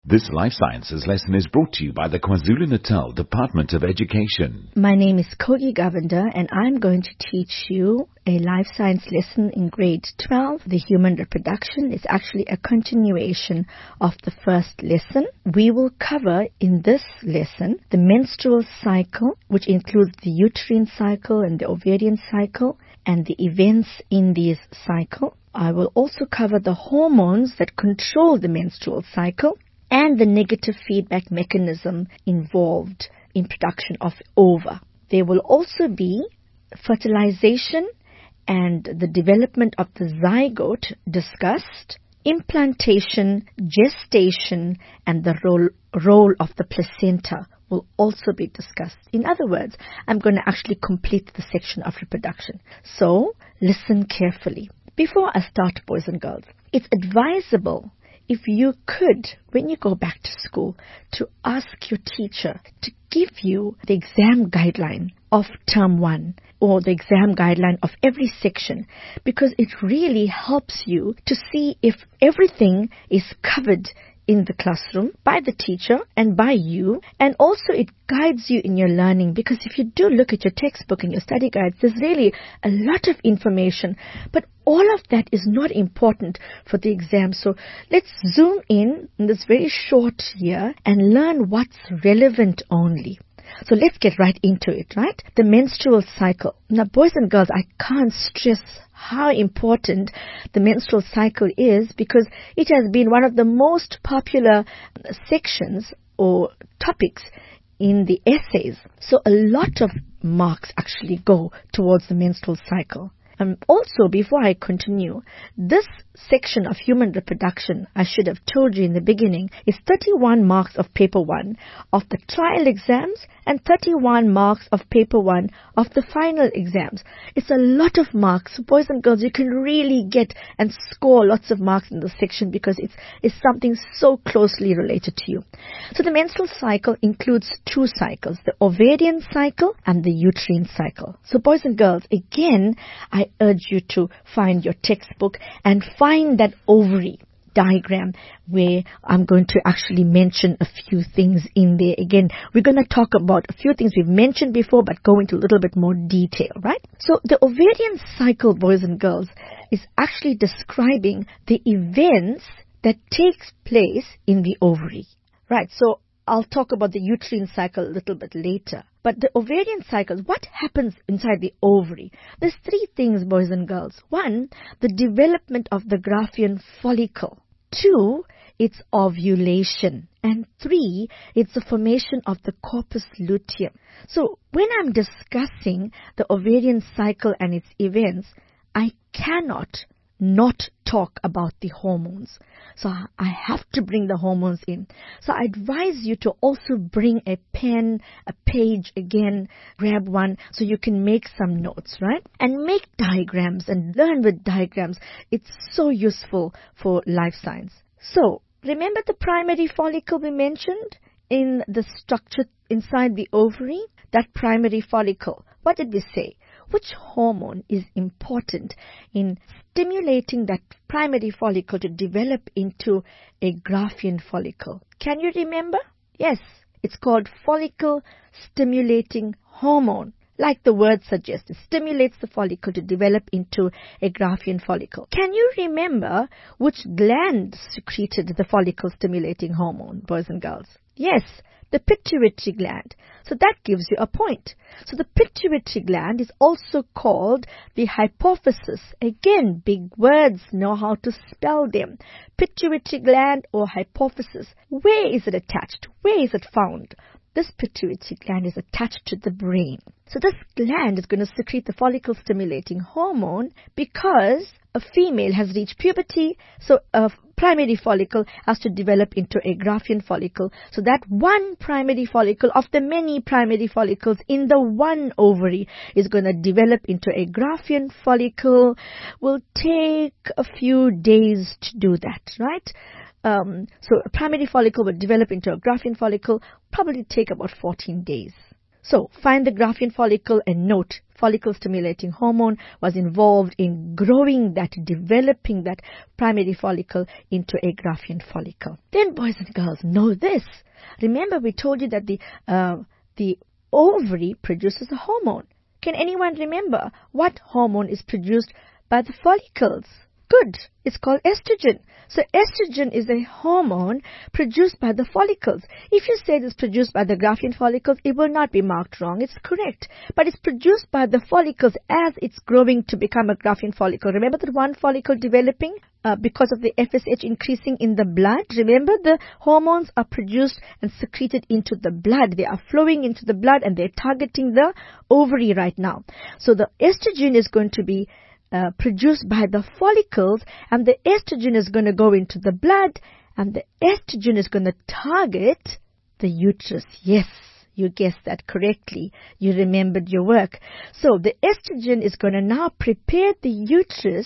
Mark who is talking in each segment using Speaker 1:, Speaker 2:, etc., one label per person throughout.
Speaker 1: This Life Sciences lesson is brought to you by the KwaZulu-Natal Department of Education.
Speaker 2: My name is Kogi Govender, and I'm going to teach you a life science lesson in grade 12. The human reproduction is actually a continuation of the first lesson. We will cover in this lesson the menstrual cycle, which includes the uterine cycle and the ovarian cycle, and the events in these cycle. I will also cover the hormones that control the menstrual cycle and the negative feedback mechanism involved in production of ova. There will also be fertilization and the development of the zygote discussed, implantation, gestation, and the role of the placenta will also be discussed. In other words, I'm going to actually complete the section of reproduction. So, listen carefully. Before I start, boys and girls, it's advisable if you could, when you go back to school, to ask your teacher to give you the exam guideline of term 1 or the exam guideline of every section, because it really helps you to see if everything is covered in the classroom by the teacher and by you, and also it guides you in your learning, because if you do look at your textbook and your study guides, there's really a lot of information, but all of that is not important for the exam. So let's zoom in this very short year and learn what's relevant only. So let's get right into it, right? The menstrual cycle. Now, boys and girls, I can't stress how important the menstrual cycle is, because it has been one of the most popular sections or topics in the essays. So a lot of marks actually go towards the menstrual cycle. Also, before I continue, this section of human reproduction, I should have told you in the beginning, is 31 marks of paper 1 of the trial exams and 31 marks of paper 1 of the final exams. It's a lot of marks. Boys and girls, you can really get and score lots of marks in this section because it's something so closely related to you. So the menstrual cycle includes 2 cycles, the ovarian cycle and the uterine cycle. So boys and girls, again, I urge you to find your textbook and find that ovary diagram where I'm going to actually mention a few things in there. Again, we're going to talk about a few things we've mentioned before, but go into a little bit more detail, right? So the ovarian cycle, boys and girls, is actually describing the events that takes place in the ovary, right? So I'll talk about the uterine cycle a little bit later. But the ovarian cycle, what happens inside the ovary? There's 3 things, boys and girls. 1, the development of the Graafian follicle. 2, it's ovulation. And 3, it's the formation of the corpus luteum. So when I'm discussing the ovarian cycle and its events, I cannot not talk about the hormones. So I have to bring the hormones in. So I advise you to also bring a pen, a page, again, grab one so you can make some notes, right? And make diagrams and learn with diagrams. It's so useful for life science. So remember the primary follicle we mentioned in the structure inside the ovary? That primary follicle. What did we say? Which hormone is important in stimulating that primary follicle to develop into a Graafian follicle? Can you remember? Yes, it's called follicle stimulating hormone. Like the word suggests, it stimulates the follicle to develop into a Graafian follicle. Can you remember which gland secreted the follicle stimulating hormone, boys and girls? Yes, the pituitary gland. So that gives you a point. So the pituitary gland is also called the hypophysis. Again, big words, know how to spell them. Pituitary gland or hypophysis. Where is it attached? Where is it found? This pituitary gland is attached to the brain. So this gland is going to secrete the follicle stimulating hormone because a female has reached puberty, so a primary follicle has to develop into a Graafian follicle. So that one primary follicle of the many primary follicles in the one ovary is going to develop into a Graafian follicle. Will take a few days to do that, right? So a primary follicle will develop into a Graafian follicle, probably take about 14 days. So, find the Graafian follicle and note follicle-stimulating hormone was involved in growing that, developing that primary follicle into a Graafian follicle. Then, boys and girls, know this. Remember, we told you that the ovary produces a hormone. Can anyone remember what hormone is produced by the follicles? Good. It's called estrogen. So estrogen is a hormone produced by the follicles. If you say it's produced by the Graafian follicles, it will not be marked wrong. It's correct. But it's produced by the follicles as it's growing to become a Graafian follicle. Remember that one follicle developing because of the FSH increasing in the blood? Remember, the hormones are produced and secreted into the blood. They are flowing into the blood and they're targeting the ovary right now. So the estrogen is going to be produced by the follicles, and the estrogen is going to go into the blood, and the estrogen is going to target the uterus. Yes, you guessed that correctly. You remembered your work. So the estrogen is going to now prepare the uterus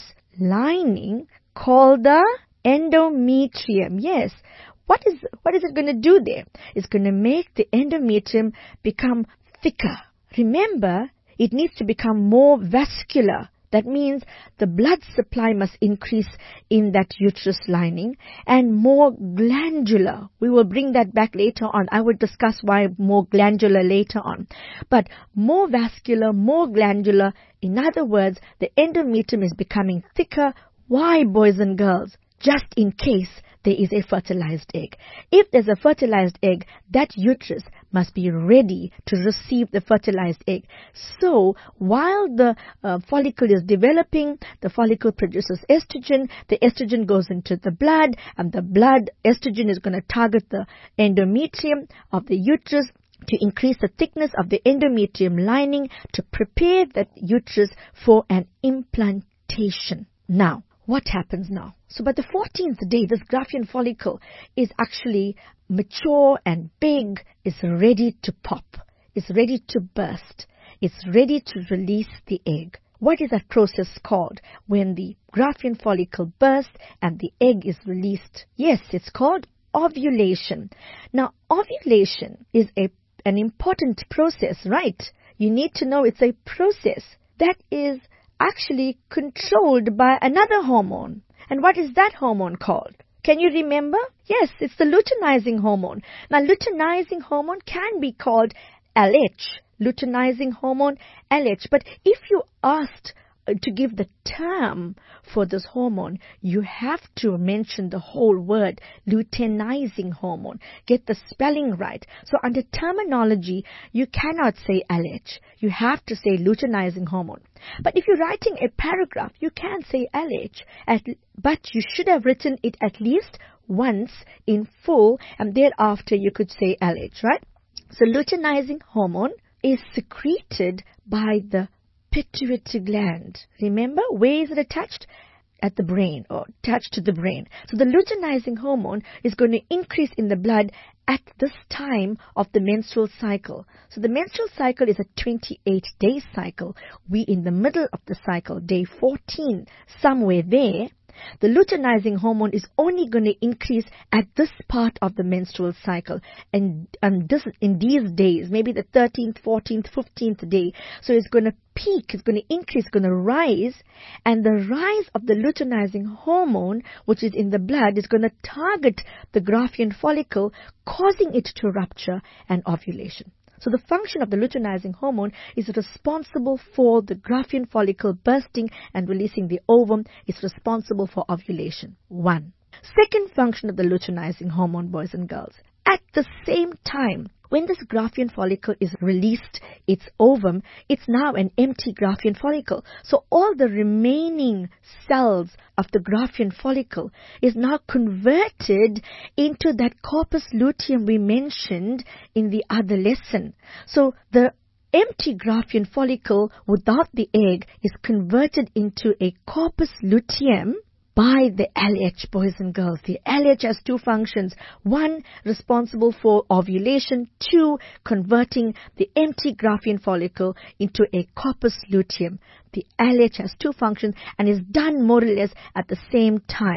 Speaker 2: lining called the endometrium. Yes. What is it going to do there? It's going to make the endometrium become thicker. Remember, it needs to become more vascular. That means the blood supply must increase in that uterus lining, and more glandular. We will bring that back later on. I will discuss why more glandular later on. But more vascular, more glandular. In other words, the endometrium is becoming thicker. Why, boys and girls? Just in case there is a fertilized egg. If there's a fertilized egg, that uterus must be ready to receive the fertilized egg. So, while the follicle is developing, the follicle produces estrogen, the estrogen goes into the blood, and the blood estrogen is going to target the endometrium of the uterus to increase the thickness of the endometrium lining to prepare the uterus for an implantation. Now, what happens now? So by the 14th day, this Graafian follicle is actually mature and big, is ready to pop, is ready to burst, it's ready to release the egg. What is that process called when the Graafian follicle bursts and the egg is released? Yes, it's called ovulation. Now, ovulation is an important process, right? You need to know it's a process that is actually controlled by another hormone. And what is that hormone called? Can you remember? Yes, it's the luteinizing hormone. Now, luteinizing hormone can be called LH. Luteinizing hormone, LH. But if you asked to give the term for this hormone, you have to mention the whole word, luteinizing hormone. Get the spelling right. So under terminology, you cannot say LH. You have to say luteinizing hormone. But if you're writing a paragraph, you can say LH, but you should have written it at least once in full, and thereafter you could say LH, right? So luteinizing hormone is secreted by the pituitary gland. Remember, where is it attached? At the brain, or attached to the brain. So the luteinizing hormone is going to increase in the blood at this time of the menstrual cycle. So the menstrual cycle is a 28-day cycle. We in the middle of the cycle, day 14, somewhere there. The luteinizing hormone is only going to increase at this part of the menstrual cycle, and this in these days, maybe the 13th, 14th, 15th day. So it's going to peak, it's going to increase, it's going to rise, and the rise of the luteinizing hormone, which is in the blood, is going to target the Graafian follicle, causing it to rupture and ovulation. So the function of the luteinizing hormone is responsible for the Graafian follicle bursting and releasing the ovum. It's responsible for ovulation. 1. Second function of the luteinizing hormone, boys and girls. At the same time, when this Graafian follicle is released, its ovum, it's now an empty Graafian follicle. So all the remaining cells of the Graafian follicle is now converted into that corpus luteum we mentioned in the other lesson. So the empty Graafian follicle without the egg is converted into a corpus luteum by the LH, boys and girls. The LH has two functions. 1, responsible for ovulation. 2, converting the empty Graafian follicle into a corpus luteum. The LH has two functions and is done more or less at the same time.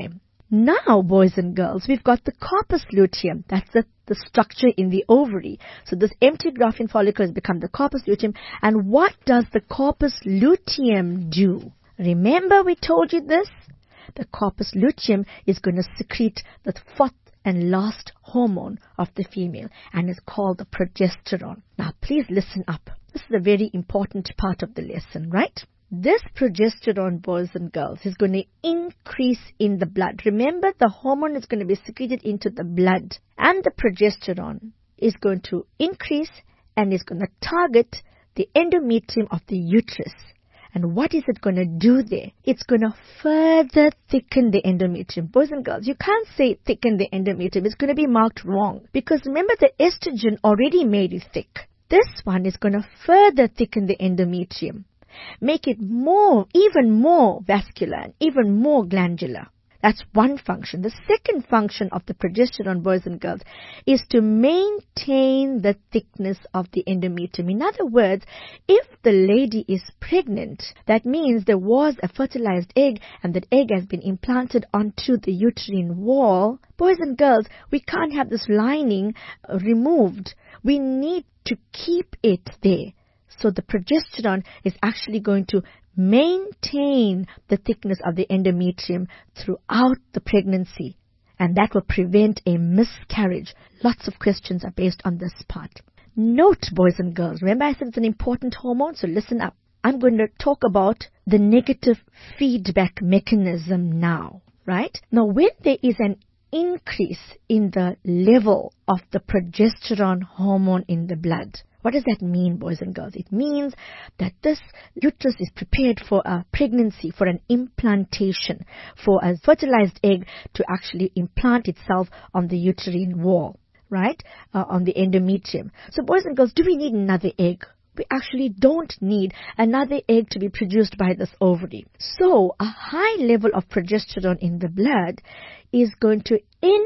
Speaker 2: Now, boys and girls, we've got the corpus luteum. That's the structure in the ovary. So this empty Graafian follicle has become the corpus luteum. And what does the corpus luteum do? Remember we told you this? The corpus luteum is going to secrete the fourth and last hormone of the female, and is called the progesterone. Now, please listen up. This is a very important part of the lesson, right? This progesterone, boys and girls, is going to increase in the blood. Remember, the hormone is going to be secreted into the blood, and the progesterone is going to increase and is going to target the endometrium of the uterus. And what is it going to do there? It's going to further thicken the endometrium. Boys and girls, you can't say thicken the endometrium. It's going to be marked wrong. Because remember, the estrogen already made it thick. This one is going to further thicken the endometrium. Make it even more vascular and even more glandular. That's one function. The second function of the progesterone, boys and girls, is to maintain the thickness of the endometrium. In other words, if the lady is pregnant, that means there was a fertilized egg and that egg has been implanted onto the uterine wall. Boys and girls, we can't have this lining removed. We need to keep it there. So the progesterone is actually going to maintain the thickness of the endometrium throughout the pregnancy, and that will prevent a miscarriage. Lots of questions are based on this part. Note, boys and girls, remember I said it's an important hormone, so listen up. I'm going to talk about the negative feedback mechanism now, right? Now, when there is an increase in the level of the progesterone hormone in the blood, what does that mean, boys and girls? It means that this uterus is prepared for a pregnancy, for an implantation, for a fertilized egg to actually implant itself on the uterine wall, right? On the endometrium. So, boys and girls, do we need another egg? We actually don't need another egg to be produced by this ovary. So, a high level of progesterone in the blood is going to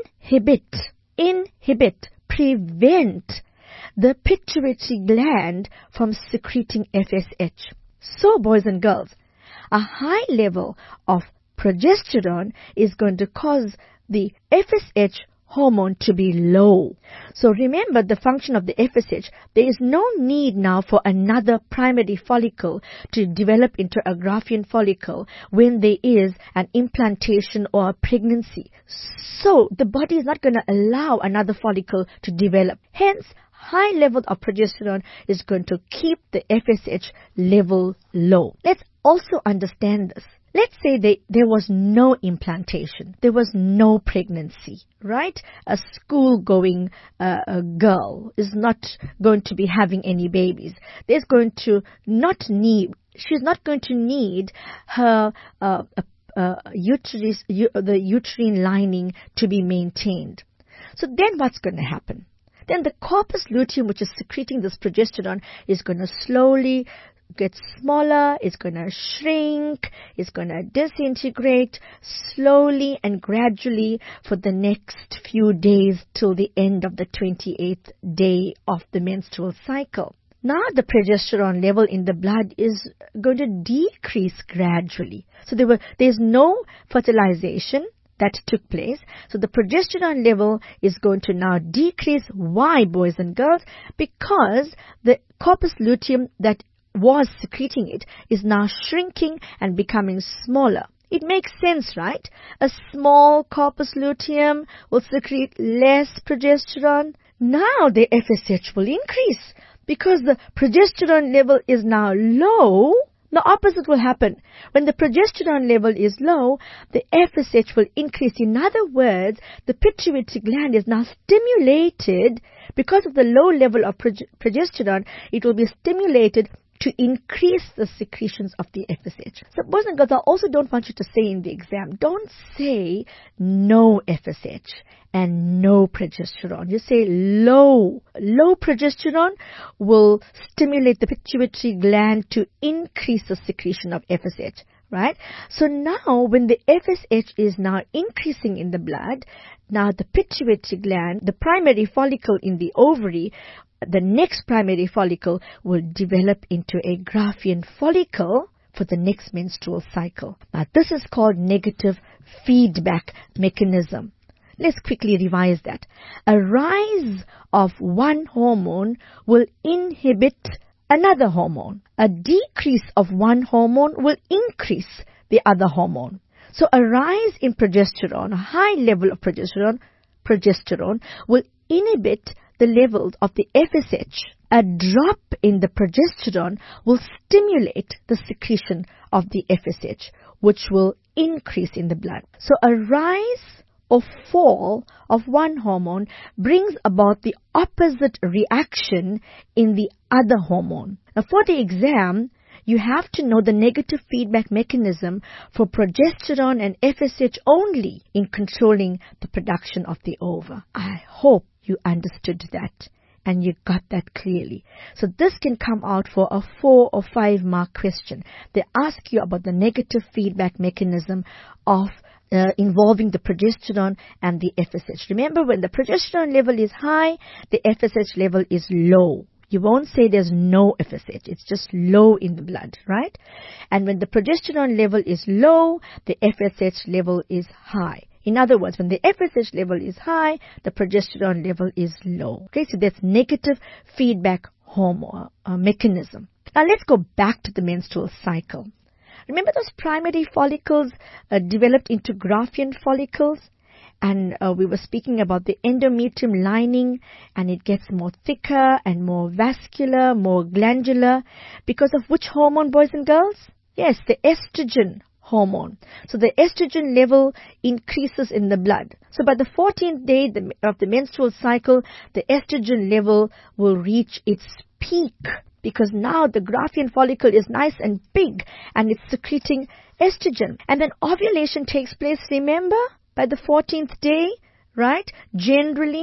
Speaker 2: prevent the pituitary gland from secreting FSH. So, boys and girls, a high level of progesterone is going to cause the FSH hormone to be low. So remember the function of the FSH. There is no need now for another primary follicle to develop into a Graafian follicle when there is an implantation or a pregnancy. So the body is not going to allow another follicle to develop. Hence, high level of progesterone is going to keep the FSH level low. Let's also understand this. Let's say there was no implantation. There was no pregnancy, right? A school-going girl is not going to be having any babies. She's not going to need her uterus, the uterine lining to be maintained. So then what's going to happen? Then the corpus luteum, which is secreting this progesterone, is going to slowly get smaller, it's going to shrink, it's going to disintegrate slowly and gradually for the next few days till the end of the 28th day of the menstrual cycle. Now the progesterone level in the blood is going to decrease gradually. So there's no fertilization that took place. So the progesterone level is going to now decrease. Why, boys and girls? Because the corpus luteum that was secreting it is now shrinking and becoming smaller. It makes sense, right? A small corpus luteum will secrete less progesterone. Now the FSH will increase because the progesterone level is now low. The opposite will happen. When the progesterone level is low, the FSH will increase. In other words, the pituitary gland is now stimulated because of the low level of progesterone. It will be stimulated to increase the secretions of the FSH. So, boys and girls, I also don't want you to say in the exam, don't say no FSH and no progesterone. You say low. Low progesterone will stimulate the pituitary gland to increase the secretion of FSH, right? So now, when the FSH is now increasing in the blood, now the pituitary gland, the primary follicle in the ovary, the next primary follicle will develop into a Graafian follicle, for the next menstrual cycle. Now, this is called negative feedback mechanism. Let's quickly revise that. A rise of one hormone will inhibit another hormone. A decrease of one hormone will increase the other hormone. So a rise in progesterone, a high level of progesterone will inhibit the levels of the FSH. A drop in the progesterone will stimulate the secretion of the FSH, which will increase in the blood. So a rise or fall of one hormone brings about the opposite reaction in the other hormone. Now, for the exam, you have to know the negative feedback mechanism for progesterone and FSH only in controlling the production of the ova. I hope you understood that and you got that clearly. So this can come out for a 4 or 5 mark question. They ask you about the negative feedback mechanism of involving the progesterone and the FSH. Remember, when the progesterone level is high, the FSH level is low. You won't say there's no FSH. It's just low in the blood, right? And when the progesterone level is low, the FSH level is high. In other words, when the FSH level is high, the progesterone level is low. Okay, so that's negative feedback hormone mechanism. Now let's go back to the menstrual cycle. Remember those primary follicles developed into Graafian follicles? And we were speaking about the endometrium lining, and it gets more thicker and more vascular, more glandular, because of which hormone, boys and girls? Yes, the estrogen hormone. So the estrogen level increases in the blood. So by the 14th day of the menstrual cycle, the estrogen level will reach its peak, because now the Graafian follicle is nice and big and it's secreting estrogen. And then ovulation takes place, remember, by the 14th day, right? Generally.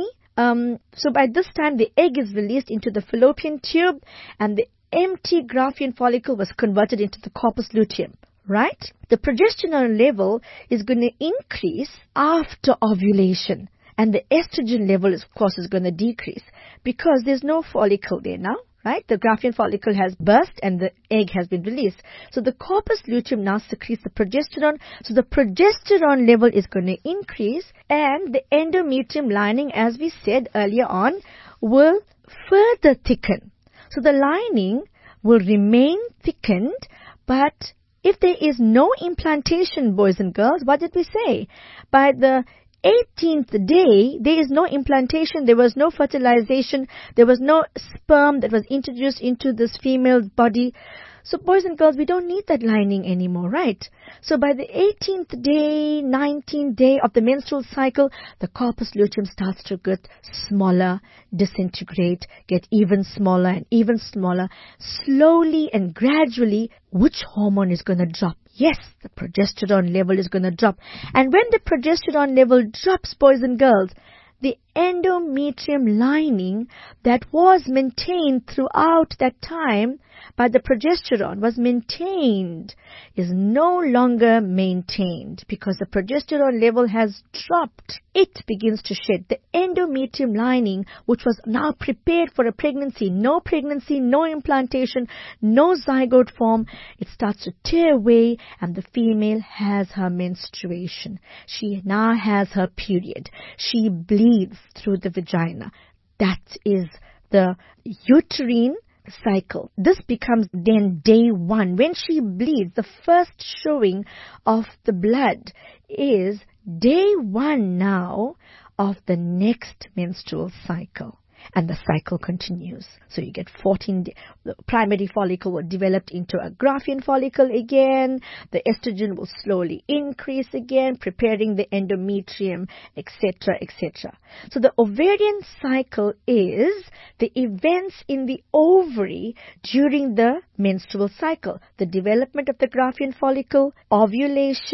Speaker 2: So by this time, the egg is released into the fallopian tube and the empty Graafian follicle was converted into the corpus luteum, right? The progesterone level is going to increase after ovulation. And the estrogen level, of course, is going to decrease because there's no follicle there now, right? The Graafian follicle has burst and the egg has been released. So the corpus luteum now secretes the progesterone. So the progesterone level is going to increase and the endometrium lining, as we said earlier on, will further thicken. So the lining will remain thickened, but if there is no implantation, boys and girls, what did we say? By the 18th day, there is no implantation, there was no fertilization, there was no sperm that was introduced into this female's body. So boys and girls, we don't need that lining anymore, right? So by the 18th day, 19th day of the menstrual cycle, the corpus luteum starts to get smaller, disintegrate, get even smaller and even smaller. Slowly and gradually, which hormone is going to drop? Yes, the progesterone level is going to drop. And when the progesterone level drops, boys and girls, the endometrium lining that was maintained throughout that time by the progesterone was maintained is no longer maintained because the progesterone level has dropped. It begins to shed. The endometrium lining, which was now prepared for a pregnancy, no implantation, no zygote form, it starts to tear away and the female has her menstruation. She now has her period. She bleeds through the vagina. That is the uterine cycle. This becomes then day 1. When she bleeds, the first showing of the blood is day 1 now of the next menstrual cycle. And the cycle continues. So you get 14 days. The primary follicle will develop into a Graafian follicle again. The estrogen will slowly increase again, preparing the endometrium, etc., etc. So the ovarian cycle is the events in the ovary during the menstrual cycle. The development of the Graafian follicle, ovulation,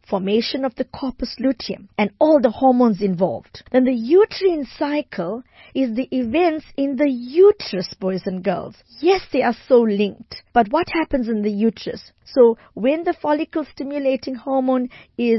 Speaker 2: formation of the corpus luteum, and all the hormones involved. Then the uterine cycle is the events in the uterus, boys and girls. Yes, they are so linked. But what happens in the uterus? So when the follicle stimulating hormone is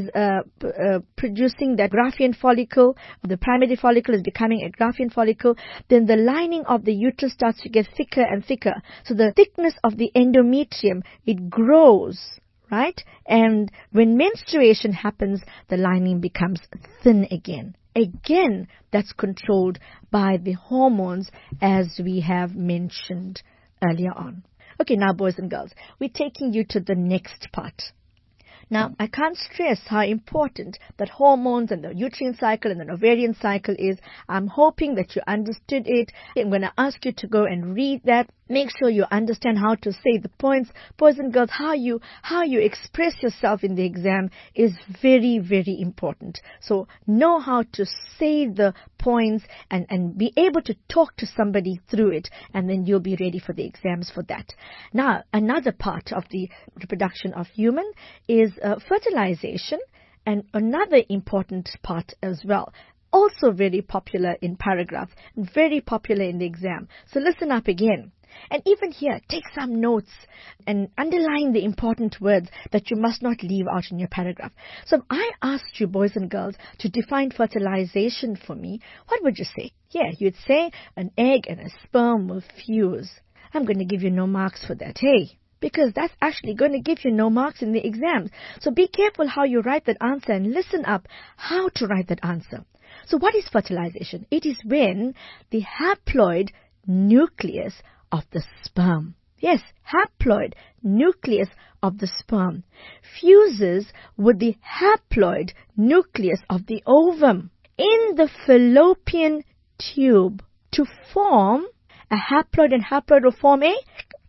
Speaker 2: producing that Graafian follicle, the primary follicle is becoming a Graafian follicle, then the lining of the uterus starts to get thicker and thicker. So the thickness of the endometrium, it grows, right? And when menstruation happens, the lining becomes thin again. Again, that's controlled by the hormones, as we have mentioned earlier on. Okay, now boys and girls, we're taking you to the next part. Now, I can't stress how important that hormones and the uterine cycle and the ovarian cycle is. I'm hoping that you understood it. I'm going to ask you to go and read that. Make sure you understand how to say the points. Boys and girls, how you express yourself in the exam is very, very important. So know how to say the points and be able to talk to somebody through it, and then you'll be ready for the exams for that. Now, another part of the reproduction of human is fertilization, and another important part as well. Also very popular in paragraph, and very popular in the exam. So listen up again. And even here, take some notes and underline the important words that you must not leave out in your paragraph. So if I asked you, boys and girls, to define fertilization for me, what would you say? Yeah, you'd say an egg and a sperm will fuse. I'm going to give you no marks for that, hey? Because that's actually going to give you no marks in the exams. So be careful how you write that answer and listen up how to write that answer. So what is fertilization? It is when the haploid nucleus of the sperm, yes, haploid nucleus of the sperm, fuses with the haploid nucleus of the ovum in the fallopian tube to form a haploid, and haploid will form a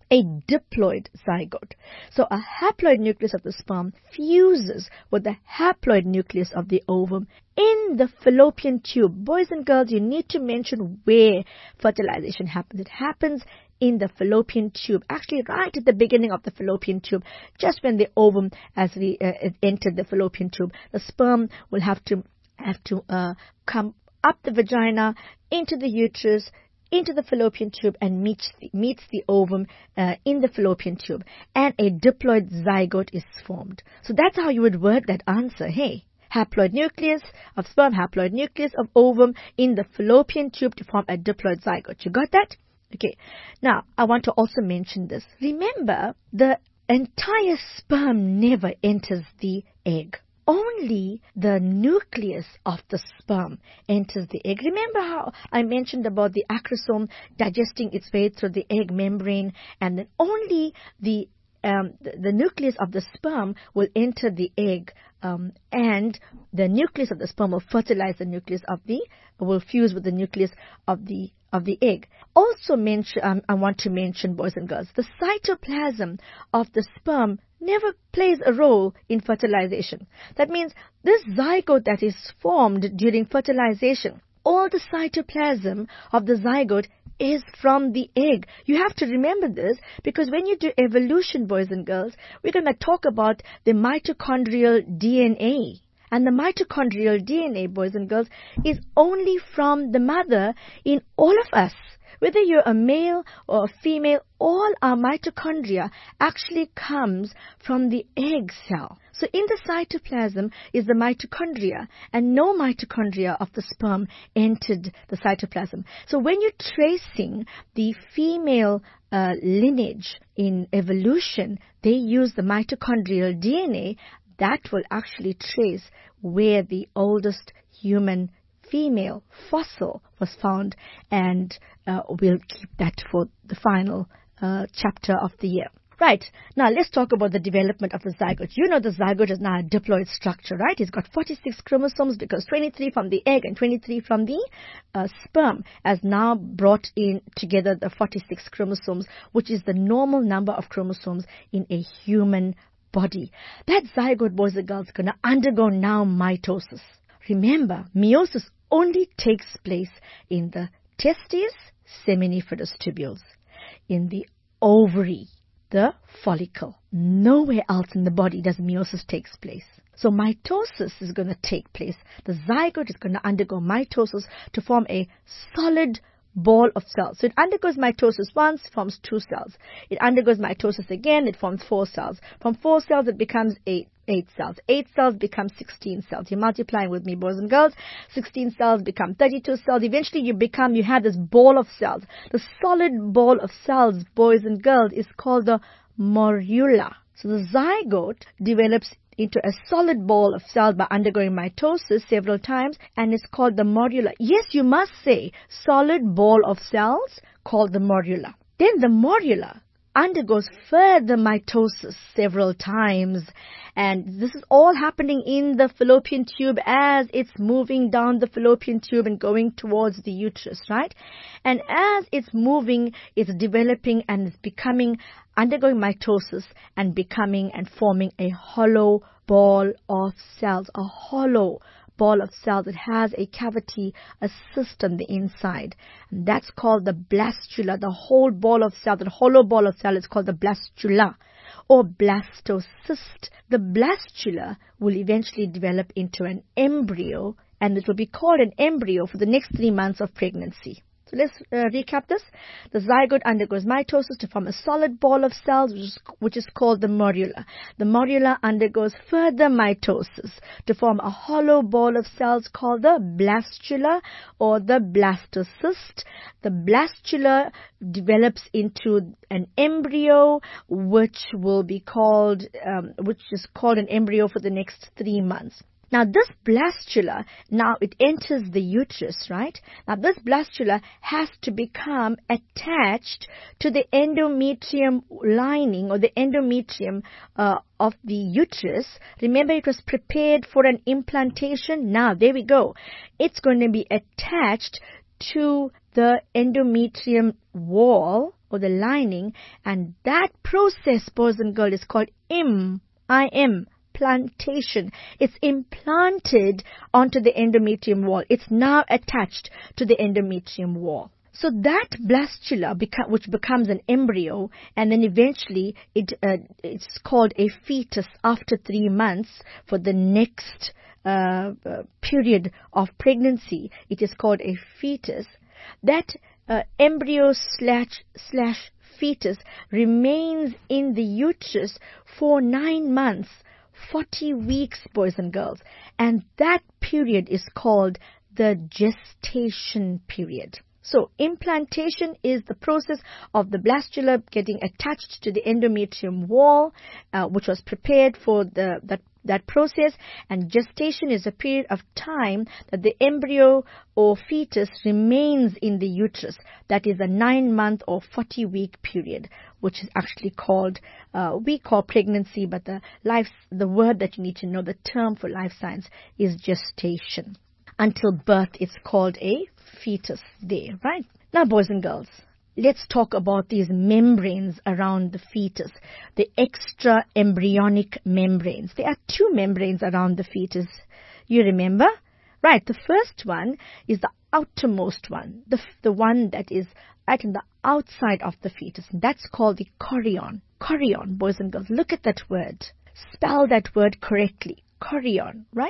Speaker 2: diploid zygote. So a haploid nucleus of the sperm fuses with the haploid nucleus of the ovum in the fallopian tube. Boys and girls, you need to mention where fertilization happens. It happens in the fallopian tube, actually right at the beginning of the fallopian tube, just when the ovum entered the fallopian tube. The sperm will have to come up the vagina, into the uterus, into the fallopian tube, and meets the ovum in the fallopian tube, and a diploid zygote is formed. So that's how you would word that answer. Hey, haploid nucleus of sperm, haploid nucleus of ovum in the fallopian tube to form a diploid zygote. You got that? Okay. Now, I want to also mention this. Remember, the entire sperm never enters the egg. Only the nucleus of the sperm enters the egg. Remember how I mentioned about the acrosome digesting its way through the egg membrane, and then only the nucleus of the sperm will enter the egg, and the nucleus of the sperm will fertilize the nucleus will fuse with the nucleus of the egg. Also I want to mention, boys and girls, the cytoplasm of the sperm never plays a role in fertilization. That means this zygote that is formed during fertilization, all the cytoplasm of the zygote is from the egg. You have to remember this, because when you do evolution, boys and girls, we're going to talk about the mitochondrial DNA. And the mitochondrial DNA, boys and girls, is only from the mother in all of us. Whether you're a male or a female, all our mitochondria actually comes from the egg cell. So in the cytoplasm is the mitochondria, and no mitochondria of the sperm entered the cytoplasm. So when you're tracing the female lineage in evolution, they use the mitochondrial DNA that will actually trace where the oldest human female fossil was found, and we'll keep that for the final chapter of the year. Right, now let's talk about the development of the zygote. You know the zygote is now a diploid structure, right? It's got 46 chromosomes, because 23 from the egg and 23 from the sperm has now brought in together the 46 chromosomes, which is the normal number of chromosomes in a human body. That zygote, boys and girls, is going to undergo now mitosis. Remember, meiosis only takes place in the testes, seminiferous tubules, in the ovary, the follicle. Nowhere else in the body does meiosis take place. So mitosis is going to take place. The zygote is going to undergo mitosis to form a solid ball of cells. So it undergoes mitosis once, forms 2 cells. It undergoes mitosis again, it forms 4 cells. From 4 cells, it becomes 8 cells. 8 cells become 16 cells. You're multiplying with me, boys and girls. 16 cells become 32 cells. Eventually, you have this ball of cells. The solid ball of cells, boys and girls, is called the morula. So the zygote develops into a solid ball of cells by undergoing mitosis several times, and it's called the morula. Yes, you must say solid ball of cells called the morula. Then the morula undergoes further mitosis several times, and this is all happening in the fallopian tube as it's moving down the fallopian tube and going towards the uterus, right? And as it's moving, it's developing and it's becoming, undergoing mitosis and becoming and forming a hollow ball of cells, a hollow ball of cells that has a cavity, a cyst on the inside. And that's called the blastula. The whole ball of cell, the hollow ball of cell is called the blastula or blastocyst. The blastula will eventually develop into an embryo, and it will be called an embryo for the next 3 months of pregnancy. So let's recap this. The zygote undergoes mitosis to form a solid ball of cells, which is called the morula. The morula undergoes further mitosis to form a hollow ball of cells called the blastula or the blastocyst. The blastula develops into an embryo, which is called an embryo for the next 3 months. Now this blastula, it enters the uterus, right? Now this blastula has to become attached to the endometrium lining or the endometrium of the uterus. Remember, it was prepared for an implantation. Now there we go. It's going to be attached to the endometrium wall or the lining, and that process, boys and girls, is called implantation. It's implanted onto the endometrium wall. It's now attached to the endometrium wall. So that blastula, which becomes an embryo, and then eventually it's called a fetus after 3 months for the next period of pregnancy. It is called a fetus. That embryo slash fetus remains in the uterus for 9 months. 40 weeks, boys and girls, and that period is called the gestation period. So implantation is the process of the blastula getting attached to the endometrium wall, which was prepared for that process, and gestation is a period of time that the embryo or fetus remains in the uterus. That is a 9-month or 40-week period, which is actually called, we call pregnancy, but the word that you need to know, the term for life science, is gestation. Until birth, it's called a fetus there, right? Now, boys and girls, let's talk about these membranes around the fetus, the extra embryonic membranes. There are 2 membranes around the fetus. You remember? Right, the first one is the outermost one, the one that is right in the outside of the fetus. And that's called the chorion. Chorion, boys and girls, look at that word. Spell that word correctly. Chorion, right?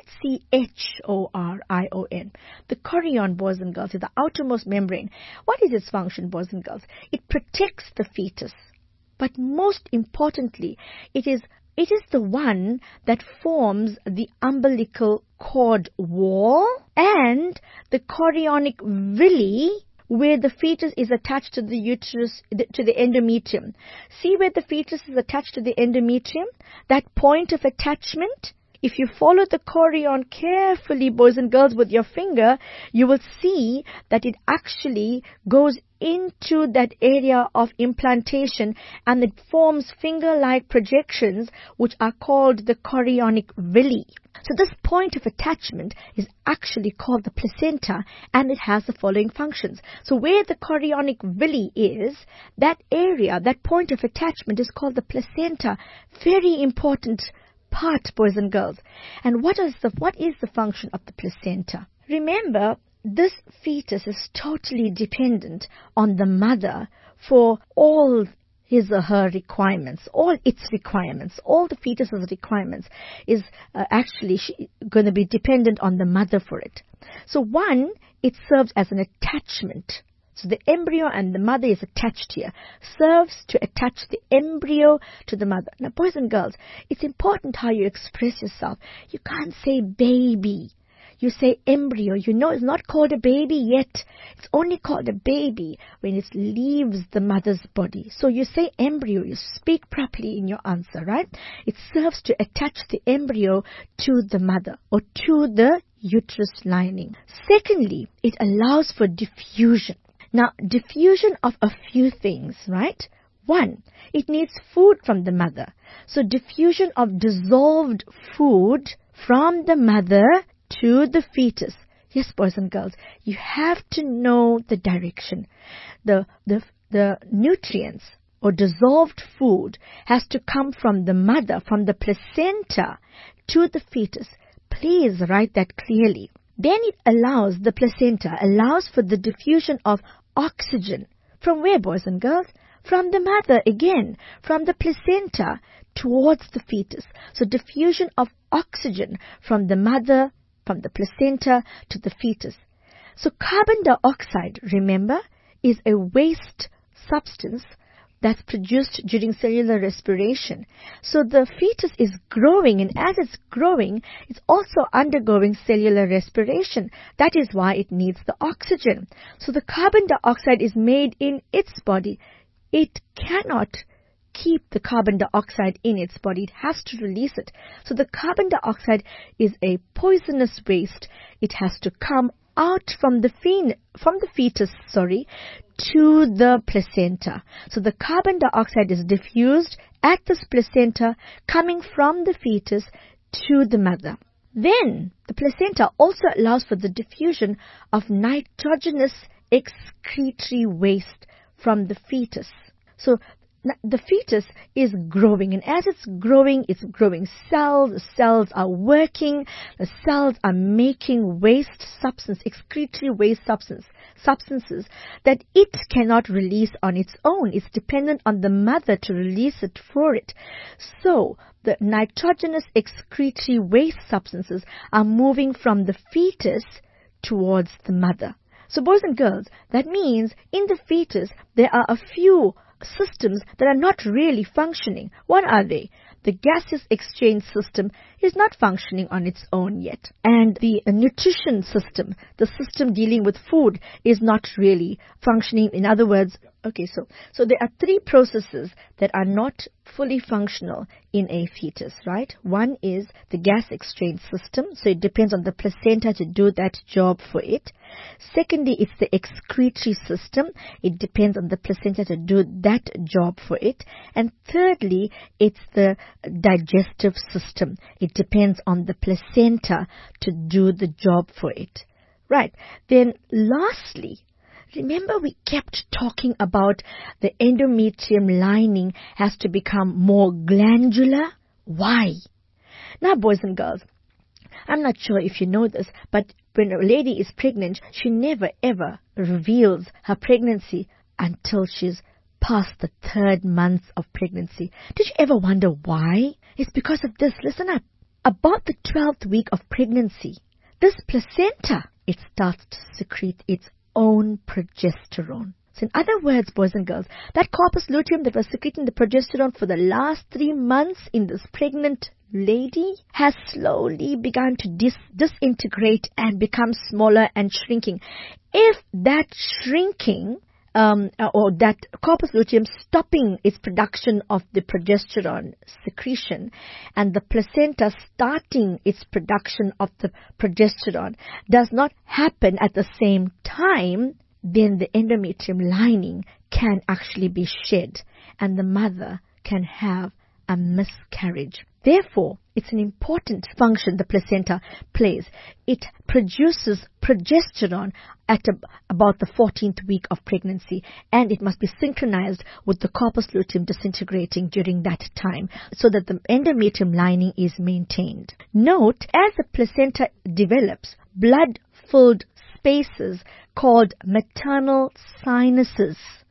Speaker 2: C-H-O-R-I-O-N. The chorion, boys and girls, is the outermost membrane. What is its function, boys and girls? It protects the fetus. But most importantly, it is the one that forms the umbilical cord wall and the chorionic villi, where the fetus is attached to the uterus, to the endometrium. See where the fetus is attached to the endometrium? That point of attachment? If you follow the chorion carefully, boys and girls, with your finger, you will see that it actually goes into that area of implantation and it forms finger-like projections which are called the chorionic villi. So this point of attachment is actually called the placenta, and it has the following functions. So where the chorionic villi is, that area, that point of attachment is called the placenta. Very important part, boys and girls. And what is the function of the placenta? Remember, this fetus is totally dependent on the mother for all his or her requirements, all its requirements, all the fetus's requirements is actually going to be dependent on the mother for it. So one, it serves as an attachment. So the embryo and the mother is attached here, serves to attach the embryo to the mother. Now, boys and girls, it's important how you express yourself. You can't say baby. You say embryo. You know it's not called a baby yet. It's only called a baby when it leaves the mother's body. So you say embryo. You speak properly in your answer, right? It serves to attach the embryo to the mother or to the uterus lining. Secondly, it allows for diffusion. Now, diffusion of a few things, right? One, it needs food from the mother. So diffusion of dissolved food from the mother to the fetus. Yes, boys and girls, you have to know the direction. The nutrients or dissolved food has to come from the mother, from the placenta to the fetus. Please write that clearly. Then it allows, the placenta allows for the diffusion of oxygen. From where, boys and girls? From the mother again, from the placenta towards the fetus. So diffusion of oxygen from the mother, from the placenta to the fetus. So carbon dioxide, remember, is a waste substance that's produced during cellular respiration. So the fetus is growing, and as it's growing, it's also undergoing cellular respiration. That is why it needs the oxygen. So the carbon dioxide is made in its body. It cannot keep the carbon dioxide in its body. It has to release it. So the carbon dioxide is a poisonous waste. It has to come out from the fetus, to the placenta. So the carbon dioxide is diffused at this placenta, coming from the fetus to the mother. Then the placenta also allows for the diffusion of nitrogenous excretory waste from the fetus. So the fetus is growing, and as it's growing cells. The cells are working. The cells are making waste substance, excretory waste substances that it cannot release on its own. It's dependent on the mother to release it for it. So the nitrogenous excretory waste substances are moving from the fetus towards the mother. So boys and girls, that means in the fetus there are a few systems that are not really functioning. What are they? The gaseous exchange system is not functioning on its own yet. And the nutrition system, the system dealing with food, is not really functioning. In other words, so there are three processes that are not fully functional in a fetus, right? One is the gas exchange system. So it depends on the placenta to do that job for it. Secondly, it's the excretory system. It depends on the placenta to do that job for it. And thirdly, it's the digestive system. It depends on the placenta to do the job for it. Right. Then lastly, remember we kept talking about the endometrium lining has to become more glandular? Why? Now, boys and girls, I'm not sure if you know this, but when a lady is pregnant, she never ever reveals her pregnancy until she's past the 3rd month of pregnancy. Did you ever wonder why? It's because of this. Listen up. About the 12th week of pregnancy, this placenta, it starts to secrete its own progesterone. So in other words, boys and girls, that corpus luteum that was secreting the progesterone for the last 3 months in this pregnant lady has slowly begun to disintegrate and become smaller and shrinking. If that shrinking or that corpus luteum stopping its production of the progesterone secretion and the placenta starting its production of the progesterone does not happen at the same time, then the endometrium lining can actually be shed and the mother can have a miscarriage. Therefore, it's an important function the placenta plays. It produces progesterone at about the 14th week of pregnancy, and it must be synchronized with the corpus luteum disintegrating during that time so that the endometrium lining is maintained. Note, as the placenta develops, blood-filled spaces called maternal sinuses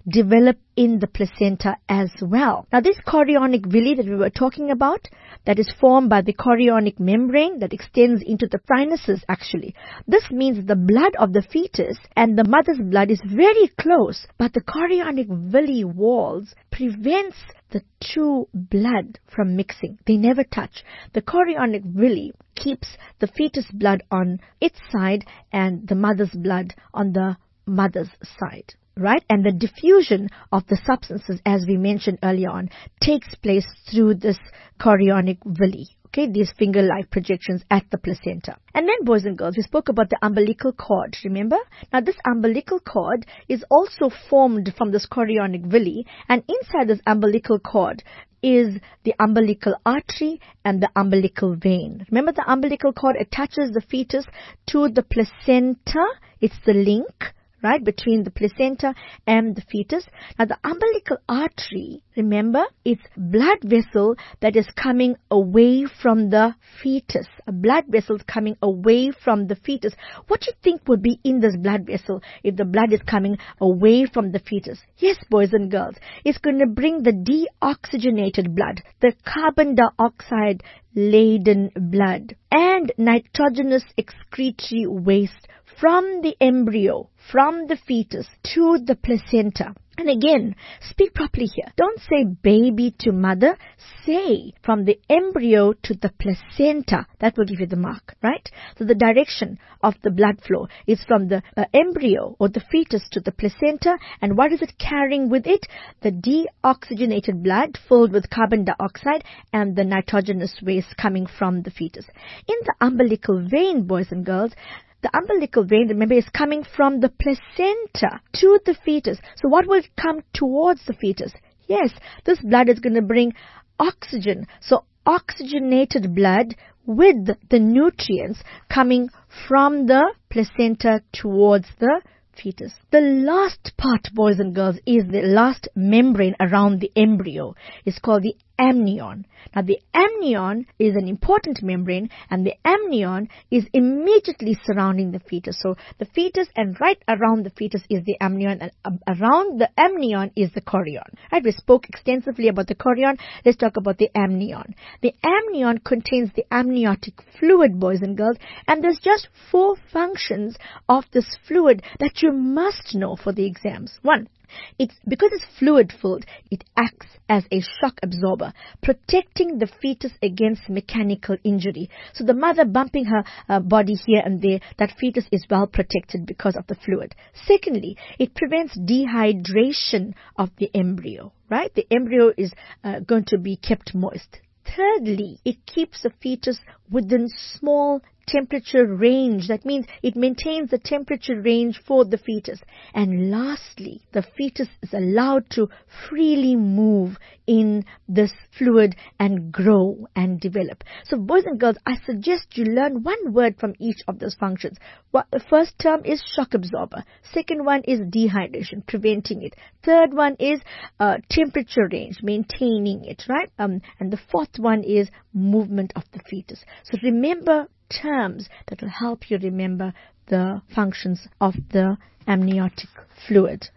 Speaker 2: develop in the placenta as well. Now this chorionic villi that we were talking about, that is formed by the chorionic membrane that extends into the sinuses actually. This means the blood of the fetus and the mother's blood is very close, but the chorionic villi walls prevents the two blood from mixing. They never touch. The chorionic villi keeps the fetus blood on its side and the mother's blood on the mother's side. Right? And the diffusion of the substances, as we mentioned earlier on, takes place through this chorionic villi. Okay, these finger-like projections at the placenta. And then, boys and girls, we spoke about the umbilical cord, remember? Now, this umbilical cord is also formed from this chorionic villi, and inside this umbilical cord is the umbilical artery and the umbilical vein. Remember, the umbilical cord attaches the fetus to the placenta. It's the link, right, between the placenta and the fetus. Now, the umbilical artery, remember, it's blood vessel that is coming away from the fetus. A blood vessel coming away from the fetus. What do you think would be in this blood vessel if the blood is coming away from the fetus? Yes, boys and girls, it's going to bring the deoxygenated blood, the carbon dioxide laden blood, and nitrogenous excretory waste from the embryo, from the fetus to the placenta. And again, speak properly here. Don't say baby to mother. Say from the embryo to the placenta. That will give you the mark, right? So the direction of the blood flow is from the embryo or the fetus to the placenta. And what is it carrying with it? The deoxygenated blood filled with carbon dioxide and the nitrogenous waste coming from the fetus. In the umbilical vein, boys and girls, the umbilical vein, remember, is coming from the placenta to the fetus. So what will come towards the fetus? Yes, this blood is going to bring oxygen. So oxygenated blood with the nutrients coming from the placenta towards the fetus. The last part, boys and girls, is the last membrane around the embryo. It's called the amnion. Now, the amnion is an important membrane, and the amnion is immediately surrounding the fetus. So, the fetus, and right around the fetus is the amnion, and around the amnion is the chorion. Right? We spoke extensively about the chorion. Let's talk about the amnion. The amnion contains the amniotic fluid, boys and girls, and there's just 4 functions of this fluid that you must know for the exams. 1. Because it's fluid-filled, it acts as a shock absorber, protecting the fetus against mechanical injury. So the mother bumping her body here and there, that fetus is well protected because of the fluid. Secondly, it prevents dehydration of the embryo, right? The embryo is going to be kept moist. Thirdly, it keeps the fetus within small temperature range. That means it maintains the temperature range for the fetus. And lastly, the fetus is allowed to freely move in this fluid and grow and develop. So boys and girls, I suggest you learn one word from each of those functions. The first term is shock absorber. Second one is dehydration, preventing it. Third one is temperature range, maintaining it, right? And the fourth one is movement of the fetus. So remember terms that will help you remember the functions of the amniotic fluid.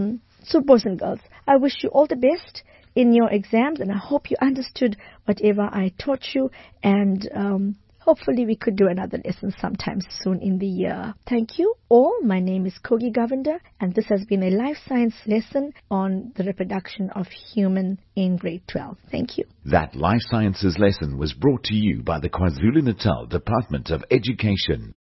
Speaker 2: So boys and girls, I wish you all the best in your exams, and I hope you understood whatever I taught you, and hopefully we could do another lesson sometime soon in the year. Thank you all. My name is Kogi Govender, and this has been a life science lesson on the reproduction of human in grade 12. Thank you.
Speaker 1: That life sciences lesson was brought to you by the KwaZulu-Natal Department of Education.